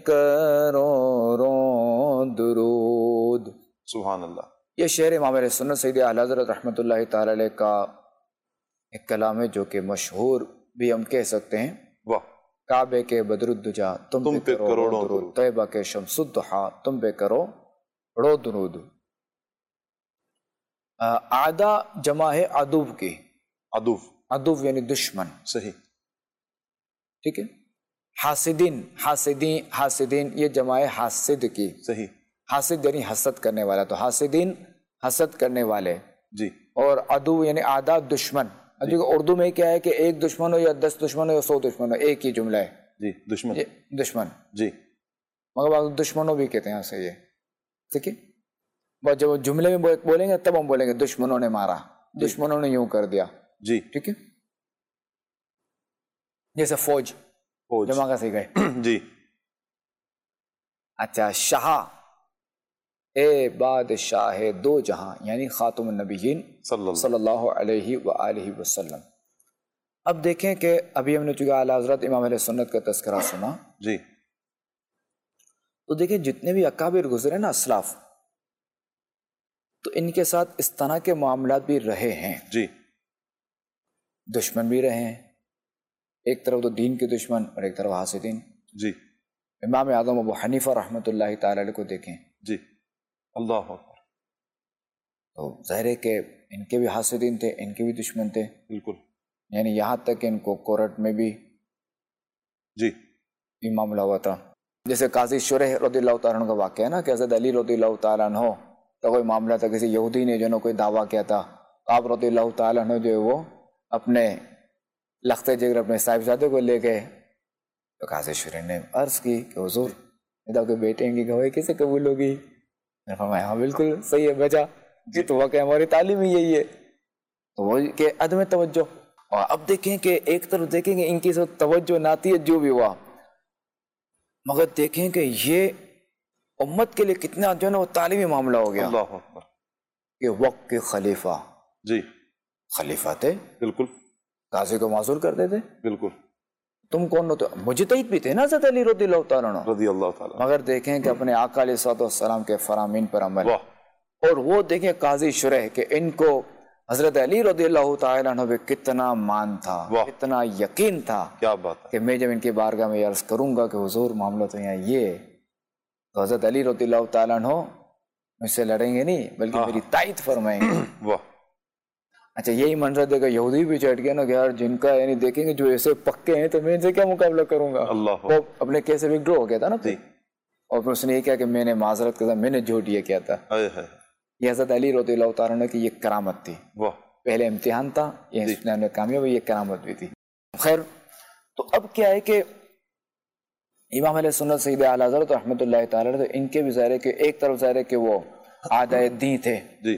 کروڑوں درود. سبحان اللہ. یہ شعر امام اہل سنت سید اعلی حضرت رحمۃ اللہ تعالی علیہ کا ایک کلام ہے جو کہ مشہور بھی ہم کہہ سکتے ہیں. واہ. کعبے کے بدر الدجا تم پہ کروڑوں درود، طیبہ کے شمس الضحیٰ تم پہ کروڑوں درود. اعدا جمع ہے عدو کی. عدو عدو یعنی دشمن. صحیح. ٹھیک ہے. حاسدین حاسدین حاسدین یہ جمع ہے حاسد کی. صحیح. حاسد یعنی حسد کرنے والا، تو حاسدین حسد کرنے والے. جی. اور عدو یعنی اعدا دشمن. اردو میں کیا ہے کہ ایک دشمن ہو یا 10 دشمن ہو یا 100 دشمن ہو، ایک ہی جملہ ہے. جی دشمن. دشمن. جی. مگر بعض دشمنوں بھی کہتے ہیں یہاں سے یہ. ٹھیک ہے. بس جب جملے میں بولیں گے تب ہم بولیں گے دشمنوں نے مارا، دشمنوں نے یوں کر دیا. جی. ٹھیک ہے. جیسے فوج جمع کا سیکھ گئے. جی. اچھا. شاہ اے بادشاہ دو جہاں یعنی خاتم النبیین صلی اللہ علیہ وآلہ وسلم. اب دیکھیں کہ ابھی ہم نے چونکہ اعلیٰ حضرت امام اہل سنت کا تذکرہ سنا. جی. تو دیکھیں جتنے بھی اکابر گزرے نا اسلاف، تو ان کے ساتھ اس طرح کے معاملات بھی رہے ہیں. جی. دشمن بھی رہے ہیں، ایک طرف تو دین کے دشمن اور ایک طرف حاسدین. جی. امام اعظم ابو حنیفہ رحمۃ اللہ تعالی علیہ کو دیکھیں. جی. اللہ اکبر. تو ظاہر ہے کہ ان کے بھی حاسدین تھے، ان کے بھی دشمن تھے. بالکل. یعنی یہاں تک کہ ان کو کورٹ میں بھی جی یہ معاملہ ہوا تھا. جیسے قاضی شریح رضی اللہ تعالیٰ عنہ کا واقعہ ہے نا کہ حضرت علی رضی اللہ تعالیٰ عنہ کا کوئی معاملہ تھا، کسی یہودی نے جو ہے کوئی دعویٰ کیا تھا. آپ رضی اللہ تعالیٰ عنہ جو ہے وہ اپنے لخت جگر اپنے صاحبزادے کو لے گئے. تو قاضی شریح نے عرض کی کہ حضور آپ کے بیٹے کی گواہی کیسے قبول ہوگی؟ میں نے فرمایا ہاں بالکل صحیح ہے بچا، یہ تو واقعہ ہماری تعلیم ہی یہی ہے. تو وہ کہ عدم توجہ. اور اب دیکھیں کہ ایک طرف دیکھیں گے ان کی سب توجہ نہ آتی ہے جو بھی ہوا، مگر دیکھیں کہ یہ امت کے لیے کتنا جو ہے نا وہ تعلیمی معاملہ ہو گیا. اللہ اکبر. کہ وقت کے خلیفہ جی خلیفہ تھے، بالکل. قاضی کو معذور کرتے تھے. بالکل. تم کون ہوتے؟ مجتہد بھی تھے نا حضرت علی رضی اللہ تعالیٰ عنہ. رضی اللہ تعالیٰ. مگر دیکھیں کہ اپنے آقا علیہ الصلوۃ والسلام کے فرامین پر عمل. واہ. اور وہ دیکھیں قاضی شریح کہ ان کو حضرت علی رضی اللہ تعالیٰ عنہ پہ کتنا مان تھا، کتنا یقین تھا. کیا بات ہے کہ میں جب ان کی بارگاہ میں عرض کروں گا کہ حضور معاملہ تو یہاں یہ، تو حضرت علی رضی اللہ تعالیٰ عنہ مجھ سے لڑیں گے نہیں بلکہ میری تائید فرمائیں گے. واہ. اچھا یہی منظر دے گا یہودی بھی چڑھ گیا نا کہ یار جن کا یعنی دیکھیں گے جو ایسے پکے ہیں تو میں ان سے کیا مقابلہ کروں گا. اللہ. وہ اپنے کیس سے وڈرو ہو گیا تھا نا. جی. اور پھر اس نے یہ کہا کہ میں نے معذرت کیا، میں نے جھوٹ یہ کیا تھا. یہ حضرت علی رضی اللہ تعالیٰ عنہ کی یہ کرامت تھی. واہ. پہلے امتحان تھا، یہ اسلام میں کامیاب ہوئی، یہ کرامت بھی تھی. خیر تو اب کیا ہے کہ امام علیہ سنت سید اعلیٰ حضرت رحمۃ اللہ تعالیٰ تو ان کے بھی ظاہر ہے کہ ایک طرف ظاہر ہے کہ وہ اعدائے دین تھے. جی.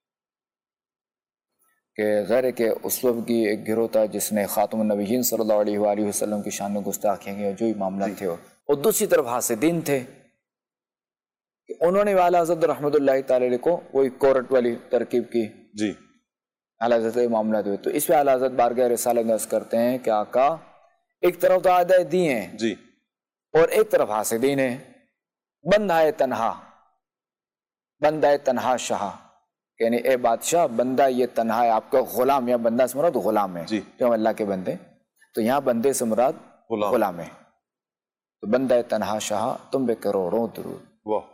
کہ ظاہر ہے کہ اس وقت کی ایک گروہ تھا جس نے خاتم النبیین صلی اللہ علیہ وآلہ وسلم کی شان میں گستاخیاں کی، جو ہی معاملات تھے. اور دوسری طرف حاسدین تھے کہ انہوں نے اعلیٰ حضرت رحمۃ اللہ تعالیٰ علیہ کو وہی کورٹ والی ترکیب کی. جی. اعلیٰ حضرت معاملات ہوئے. تو اس پہ اعلیٰ حضرت بارگاہ رسالت عرض کرتے ہیں کہ آقا ایک طرف تو اعدائے دین ہیں جی اور ایک طرف حاسدین ہیں. بندہ تنہا، بندہ تنہا شاہ، یعنی اے بادشاہ بندہ یہ تنہا ہے، آپ کا غلام، یا بندہ سے مراد غلام ہے جی. جو ہم اللہ کے بندے، تو یہاں بندے سے مراد غلام ہے. تو بندہ تنہا شاہ تم بے کروڑوں درود. واہ.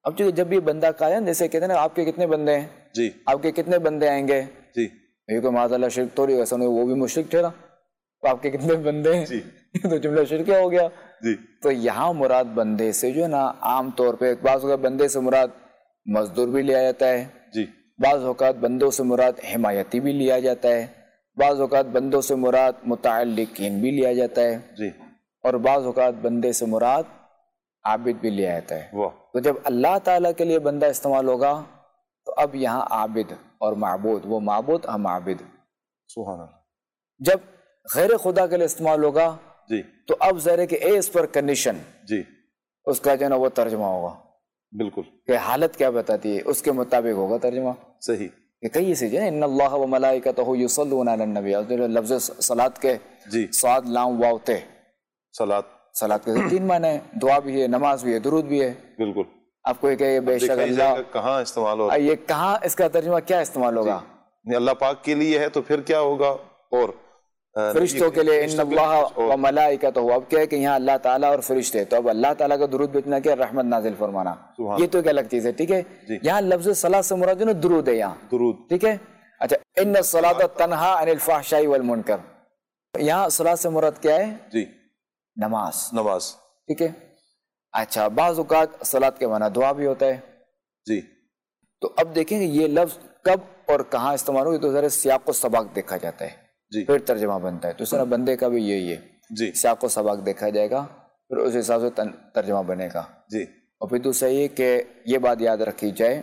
اب چونکہ جب یہ بندہ قائم، جیسے کہتے ہیں نا آپ کے کتنے بندے ہیں جی آپ کے کتنے بندے آئیں گے، جی یہ کوئی معاذ اللہ شرک تو نہیں، ویسا نہیں وہ بھی مشرک ٹھہرا، تو آپ کے کتنے بندے ہیں جی تو جملہ شرک ہو گیا. جی تو یہاں مراد بندے سے جو ہے نا عام طور پہ بعض اوقات بندے سے مراد مزدور بھی لیا جاتا ہے، جی بعض اوقات بندوں سے مراد حمایتی بھی لیا جاتا ہے، بعض اوقات بندوں سے مراد متعلقین بھی لیا جاتا ہے، جی اور بعض اوقات بندے سے مراد عابد بھی لیا جاتا ہے. واہ تو جب اللہ تعالیٰ کے لیے بندہ استعمال ہوگا تو اب یہاں عابد اور معبود، وہ معبود ہم عابد. سبحان اللہ. جب غیر خدا کے لیے استعمال ہوگا جی تو اب ظاہر ہے کہ اس پر کنڈیشن جی اس کا جو ہے نا وہ ترجمہ ہوگا بالکل کہ حالت کیا بتاتی ہے اس کے مطابق ہوگا ترجمہ. صحیح. کہ کئی سے جو ہے ان اللہ و ملائکتہ یصلون علی النبی، لفظ صلاۃ کے جی صاد لام واو تے، صلاۃ صلاۃ کے 3 معنی ہیں، دعا بھی ہے، نماز بھی ہے، درود بھی ہے. بالکل. آپ کو یہ کہ بے شک دکھائی جائے اللہ، گا کہاں استعمال ہو رہا ہے. یہ کہاں اس کا ترجمہ کیا استعمال ہوگا؟ اللہ پاک کے لیے ہے تو پھر کیا ہوگا، اور فرشتوں کے لیے ان اللہ و ملائکتہ، اب کیا ہے کہ یہاں اللہ تعالیٰ اور فرشتے، تو اب اللہ تعالیٰ کا درود بھیجنا کیا، رحمت نازل فرمانا، یہ تو ایک الگ چیز ہے. ٹھیک ہے، یہاں لفظ صلاۃ سے مراد جو نا درود ہے یہاں، درود. ٹھیک ہے. اچھا ان الصلاۃ تنہا عن الفحشاء والمنکر، یہاں صلاۃ سے مراد کیا ہے؟ جی نماز. نماز. ٹھیک ہے. اچھا بعض اوقات صلاۃ کے معنی دعا بھی ہوتا ہے. جی تو اب دیکھیں گے یہ لفظ کب اور کہاں استعمال ہوگی، تو ذرا سیاق و سباق دیکھا جاتا ہے، جی پھر ترجمہ بنتا ہے. تو اس طرح بندے کا بھی یہی ہے، جی سیاق و سباق دیکھا جائے گا، پھر اس حساب سے ترجمہ بنے گا. جی اور پھر دوسرا یہ کہ یہ بات یاد رکھی جائے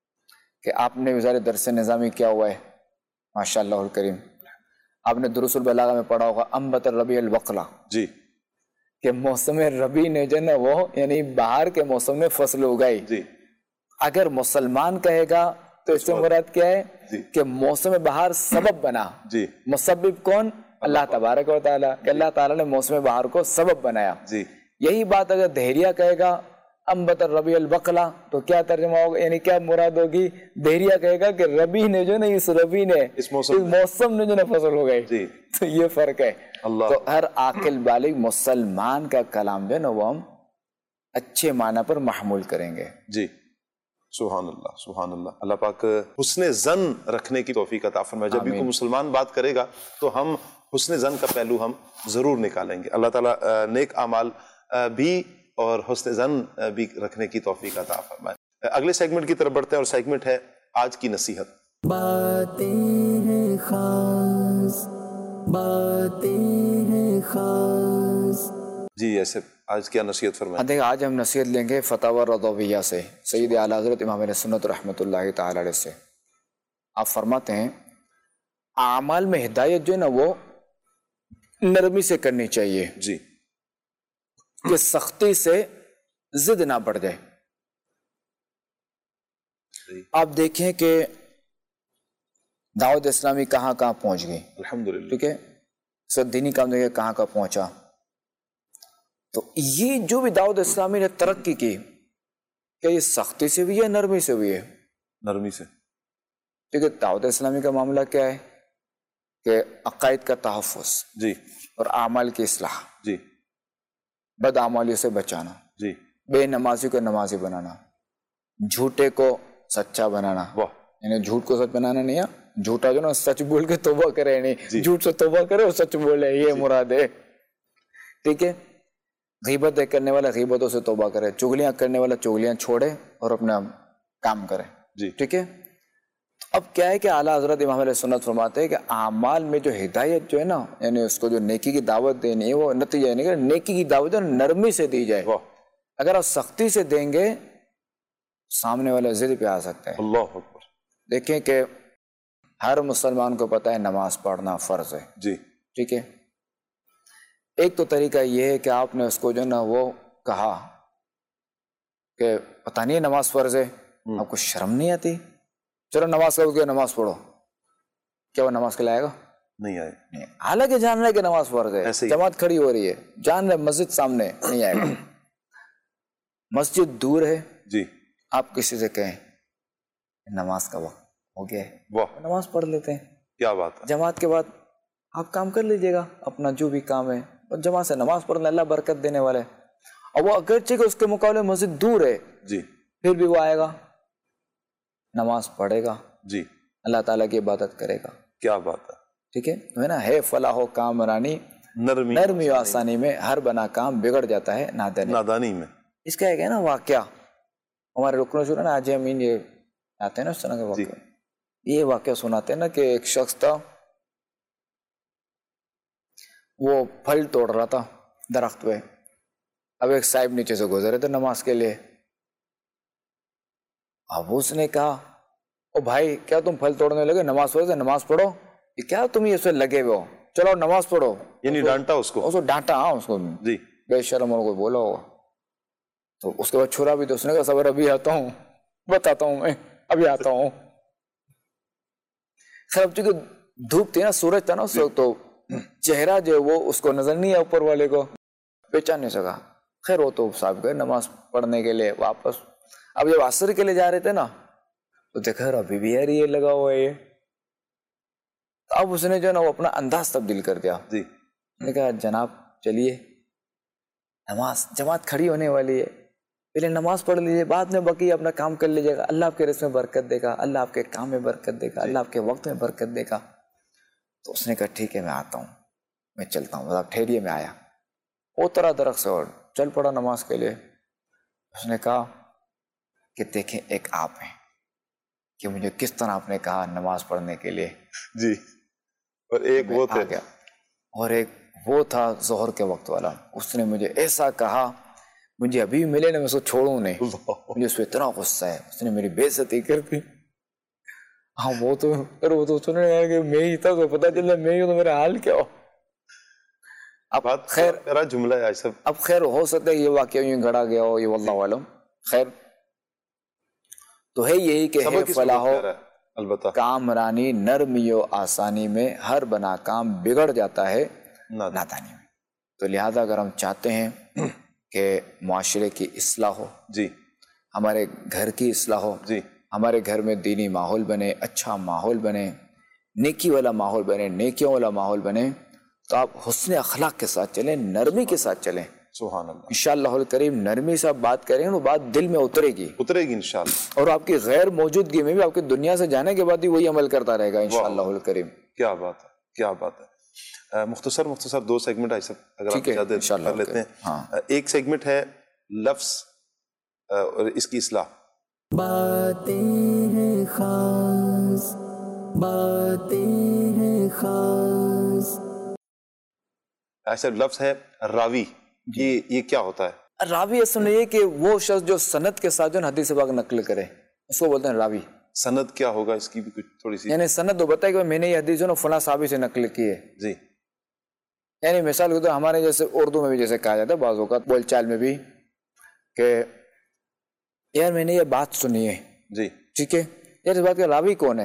کہ آپ نے وزار درس نظامی کیا ہوا ہے ماشاء اللہ الکریم، آپ نے دروس البلاغہ میں پڑھا ہوگا انبت الربیع البقلہ، جی کہ موسم ربیع نے جو ہے وہ یعنی بہار کے موسم میں فصل اگائی. جی اگر مسلمان کہے گا تو اس سے مراد کیا ہے جی کہ موسم بہار سبب بنا. جی مسبب کون؟ اللہ تبارک و تعالیٰ، کہ اللہ تعالیٰ نے موسم بہار کو سبب بنایا. جی یہی بات اگر دہریہ کہے گا انبت الربیع البقلہ تو کیا ترجمہ ہوگا، یعنی کیا مراد ہوگی؟ دہریہ کہے گا کہ ربیع نے جو نا اس ربیع نے اس موسم میں جو نا فصل ہو گئی. جی تو یہ فرق ہے. اللہ. تو ہر عاقل بالغ مسلمان کا کلام جو ہے نا وہ ہم اچھے معنی پر محمول کریں گے. جی سبحان اللہ سبحان اللہ. اللہ پاک حسن ظن رکھنے کی توفیق عطا فرمائے. جب بھی کوئی مسلمان بات کرے گا تو ہم حسن ظن کا پہلو ہم ضرور نکالیں گے. اللہ تعالیٰ نیک اعمال بھی اور حسن ظن بھی رکھنے کی توفیق عطا فرمائے. اگلے سیگمنٹ کی طرف بڑھتے ہیں، اور سیگمنٹ ہے آج کی نصیحت. باتیں ہیں خاص، باتیں ہیں خاص. جی ایسے آج کیا نصیحت فرمائیں؟ دیکھ آج ہم نصیحت لیں گے فتاوی رضویہ سے، سید اعلیٰ حضرت امام اہل سنت رحمۃ اللہ تعالی علیہ سے. آپ فرماتے ہیں اعمال میں ہدایت جو ہے نا وہ نرمی سے کرنی چاہیے، جی کہ سختی سے ضد نہ بڑھ جائے. آپ دیکھیں کہ دعوت اسلامی کہاں کہاں پہنچ گئی، الحمدللہ. ٹھیک ہے، سب دینی کام دیکھیں کہاں کہاں پہنچا. تو یہ جو بھی دعوت اسلامی نے ترقی کی، کیا یہ سختی سے ہوئی ہے نرمی سے ہوئی ہے؟ نرمی سے. ٹھیک ہے. دعوت اسلامی کا معاملہ کیا ہے کہ عقائد کا تحفظ جی اور اعمال کی اصلاح، جی بد اعمالیوں سے بچانا، جی بے نمازی کو نمازی بنانا، جھوٹے کو سچا بنانا. واہ. یعنی جھوٹ کو سچ بنانا نہیں ہے، جھوٹا جو نا سچ بول کے توبہ کرے، نہیں جھوٹ سے توبہ کرے اور سچ بولے، یہ مراد ہے. ٹھیک ہے. غیبت کرنے والا غیبتوں سے توبہ کرے، چغلیاں کرنے والا چغلیاں چھوڑے اور اپنا کام کرے. جی ٹھیک ہے. اب کیا ہے کہ اعلیٰ حضرت امام علیہ سنت فرماتے ہیں کہ اعمال میں جو ہدایت جو ہے نا، یعنی اس کو جو نیکی کی دعوت دینی ہے وہ نتیجہ یعنی کہ نیکی کی دعوت جو نرمی سے دی جائے. اگر آپ سختی سے دیں گے سامنے والا ضد پہ آ سکتا ہے. اللہ اکبر. دیکھیں کہ ہر مسلمان کو پتہ ہے نماز پڑھنا فرض ہے. جی ٹھیک ہے. ایک تو طریقہ یہ ہے کہ آپ نے اس کو جو نا وہ کہا کہ پتہ نہیں نماز فرض ہے، آپ کو شرم نہیں آتی؟ چلو نماز کرو گے، نماز پڑھو. کیا وہ نماز کے لائے گا؟ نہیں آئے. حالانکہ جان رہے کہ نماز فرض ہے، جماعت کھڑی ہو رہی ہے، جان رہے مسجد سامنے، نہیں آئے گا. مسجد دور ہے، جی آپ کسی سے کہیں نماز کا وقت ہو گیا ہے، واہ نماز پڑھ لیتے ہیں. کیا بات ہے. جماعت کے بعد آپ کام کر لیجیے گا اپنا جو بھی کام ہے، اور جماعت سے نماز پڑھنا اللہ برکت دینے والا ہے. اور وہ اگرچہ کہ اس کے مقابلے مسجد دور ہے، جی پھر بھی وہ آئے گا، نماز پڑھے گا، جی اللہ تعالیٰ کی عبادت کرے گا. کیا بات ہے. ٹھیک ہے نا. ہے فلاح و کامرانی نرمی و آسانی میں، ہر بنا کام بگڑ جاتا ہے نادانی میں. اس کا ایک ہے نا واقعہ ہمارے رکن شروع نا، آج امین یہ آتے ہیں نا اس طرح کے واقعہ. یہ واقعہ سناتے ہیں نا کہ ایک شخص تھا، وہ پھل توڑ رہا تھا درخت پہ. اب ایک صاحب نیچے سے گزرے تھے نماز کے لیے. اب اس نے کہا او بھائی کیا تم پھل توڑنے لگے؟ نماز پڑھو. نماز پڑھو. یہ کیا تم یہ سے لگے ہوئے ہو؟ چلو نماز پڑھو. یعنی ڈانٹا اس کو ڈانٹا. ہاں اس کو جی بے شرم اور کوئی بولا ہوگا. تو اس کے بعد چھڑا بھی تو اس نے کہا صبر ابھی آتا ہوں، بتاتا ہوں میں، ابھی آتا ہوں. خیر اب چونکہ دھوپ تھی نا، سورج تھا نا اس وقت، تو چہرہ جو وہ اس کو نظر نہیں آیا، اوپر والے کو پہچان نہیں سکا. خیر وہ تو صاحب گئے نماز پڑھنے کے لیے واپس. اب جب عصر کے لیے جا رہے تھے نا تو دیکھا ابھی بھی یار یہ لگا ہوا ہے یہ. اب اس نے جو نا وہ اپنا انداز تبدیل کر دیا. جی نے کہا جناب چلیے نماز جماعت کھڑی ہونے والی ہے، پہلے نماز پڑھ لیجیے، بعد میں باقی اپنا کام کر لیجیے گا. اللہ آپ کے رزق میں برکت دے گا، اللہ آپ کے کام میں برکت دے گا، اللہ آپ کے وقت میں برکت دے گا. تو اس نے کہا ٹھیک ہے میں آتا ہوں، میں چلتا ہوں. اب ٹھہریے. میں آیا، وہ طرح درخت سے اور چل پڑا نماز کے لیے. اس نے کہا کہ دیکھیں ایک آپ ہیں کہ مجھے کس طرح آپ نے کہا نماز پڑھنے کے لیے. جی. اور ایک وہ تھے، اور ایک وہ تھا ظہر کے وقت والا. اس نے مجھے ایسا کہا، مجھے ابھی ملے نا میں اس کو چھوڑوں نہیں. مجھے اس پہ اتنا غصہ ہے، اس نے میری بے عزتی کر دی. ہاں وہ تو سننے لگا کہ میں ہی تھا، تو پتا چلا میں ہی ہوں، تو میرا حال کیا ہو. اب خیر میرا جملہ ہے سب. اب خیر ہو سکتا ہے یہ واقعہ یوں گھڑا گیا ہو، یہ واللہ عالم. خیر تو ہے یہی کہ ہے فلاح و کامرانی نرمی و آسانی میں، ہر بنا کام بگڑ جاتا ہے نادانی میں. تو لہذا اگر ہم چاہتے ہیں کہ معاشرے کی اصلاح ہو، جی ہمارے گھر کی اصلاح ہو، جی ہمارے گھر میں دینی ماحول بنے، اچھا ماحول بنے، نیکی والا ماحول بنے، نیکیوں والا ماحول بنے، تو آپ حسن اخلاق کے ساتھ چلیں، نرمی کے ساتھ چلیں. سبحان اللہ. انشاءاللہ الکریم نرمی سے آپ بات کریں وہ بات دل میں اترے گی انشاءاللہ. اور آپ کی غیر موجودگی میں بھی، آپ کی دنیا سے جانے کے بعد بھی وہی عمل کرتا رہے گا انشاءاللہ الکریم. کیا بات ہے، کیا بات ہے. مختصر 2 سیگمنٹ آئی سب اگر آپ اجازت کر لیتے ہیں. ایک سیگمنٹ ہے لفظ اور اس کی اصلاح. باتیں ہیں خاص، باتیں ہیں خاص. ایسا لفظ ہے راوی. یہ کیا ہوتا ہے؟ راوی اصل میں یہ کہ وہ شخص جو سند کے ساتھ جو حدیث پاک نقل کرے اس کو بولتے ہیں راوی. سند کیا ہوگا اس کی بھی کچھ تھوڑی سی؟ یعنی سند تو بتائے کہ میں نے یہ حدیث فلاں صحابی سے نقل کی ہے. جی. یعنی مثال کے طور ہمارے جیسے اردو میں بھی جیسے کہا جاتا ہے بعض اوقات بول چال میں بھی کہ یار میں نے یہ بات سنی ہے. جی ٹھیک ہے، یار اس بات کا راوی کون ہے؟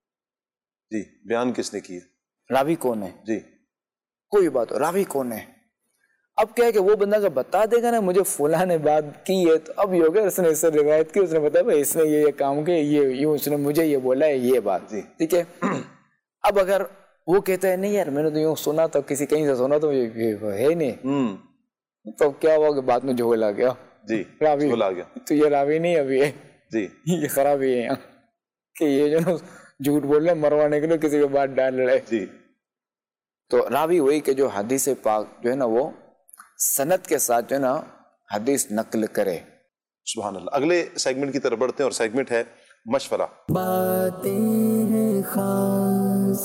جی بیان کس نے کی ہے؟ راوی کون ہے؟ جی کوئی بات ہو، راوی کون ہے؟ اب کیا ہے کہ وہ بندہ کا بتا دے گا نا مجھے فلاں نے بات کی ہے، تو اب یہ ہو گیا اس نے اس سے روایت کی، اس نے بتایا بھائی اس نے یہ کام کیا، یہ یوں اس نے مجھے یہ بولا ہے یہ بات. جی ٹھیک ہے. اب اگر وہ کہتا ہے نہیں یار میں نے تو یوں سنا، تو کسی کہیں سے سنا تو یہ ہے نہیں، تو کیا ہوا کہ بعد میں جھول آ گیا. جی راوی جھول آ گیا. تو یہ راوی نہیں ابھی ہے. جی یہ خرابی ہے کہ یہ جو نا جھوٹ بول رہے مروانے کے لیے کسی کے بات ڈال رہے. جی. تو راوی وہی کہ جو حدیث پاک جو ہے نا وہ سند کے ساتھ جو ہے نا حدیث نقل کرے. سبحان اللہ. اگلے سیگمنٹ کی طرف بڑھتے ہیں اور سیگمنٹ ہے مشورہ. باتیں ہیں خاص،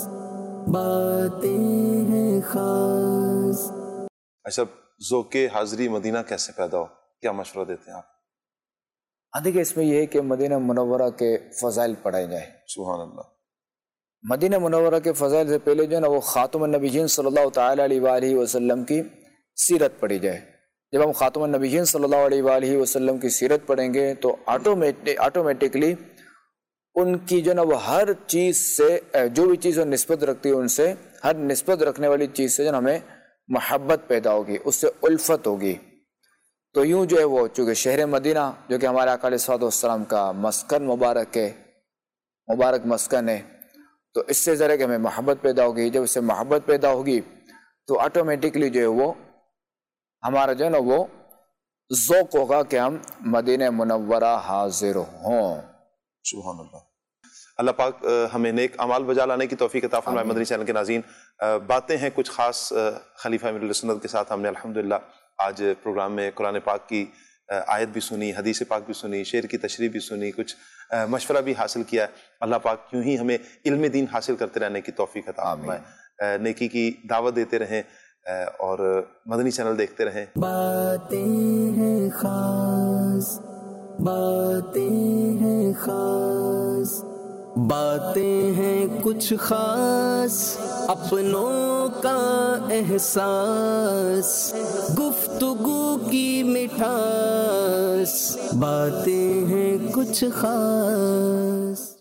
باتیں ہیں خاص. اچھا ذوق حاضری مدینہ کیسے پیدا ہو، کیا مشورہ دیتے ہیں آپ؟ دیکھیں اس میں یہ ہے کہ مدینہ منورہ کے فضائل پڑھائے جائے. سبحان اللہ. مدینہ منورہ کے فضائل سے پہلے جو ہے نا وہ خاتم النبیین صلی اللہ تعالیٰ علیہ وآلہ وسلم کی سیرت پڑھی جائے. جب ہم خاتم النبیین صلی اللہ علیہ وآلہ وسلم کی سیرت پڑھیں گے تو آٹومیٹکلی ان کی جو نا وہ ہر چیز سے جو بھی چیز وہ نسبت رکھتی ہے ان سے، ہر نسبت رکھنے والی چیز سے جو نا ہمیں محبت پیدا ہوگی، اس سے الفت ہوگی. تو یوں جو ہے وہ چونکہ شہر مدینہ جو کہ ہمارے آقا علیہ الصلوۃ والسلام کا مسکن مبارک ہے، مبارک مسکن ہے، تو اس سے ذرا کہ ہمیں محبت پیدا ہوگی. جب اس سے محبت پیدا ہوگی تو آٹومیٹکلی جو ہے وہ ہمارا جو ہے نا وہ ذوق ہوگا کہ ہم مدینہ منورہ حاضر ہوں۔ سبحان اللہ۔ اللہ پاک ہمیں نیک اعمال بجا لانے کی توفیق عطا فرمائے۔ مدنی چینل کے ناظرین، باتیں ہیں کچھ خاص خلیفہ امیر سنت کے ساتھ ہم نے الحمدللہ آج پروگرام میں قرآن پاک کی آیت بھی سنی، حدیث پاک بھی سنی، شعر کی تشریح بھی سنی، کچھ مشورہ بھی حاصل کیا ہے۔ اللہ پاک کیوں ہی ہمیں علم دین حاصل کرتے رہنے کی توفیق عطا فرمائے، نیکی کی دعوت دیتے رہیں اور مدنی چینل دیکھتے رہیں۔ باتیں ہیں خاص، باتیں ہیں خاص، باتیں ہیں کچھ خاص، اپنوں کا احساس، گفتگو کی مٹھاس، باتیں ہیں کچھ خاص۔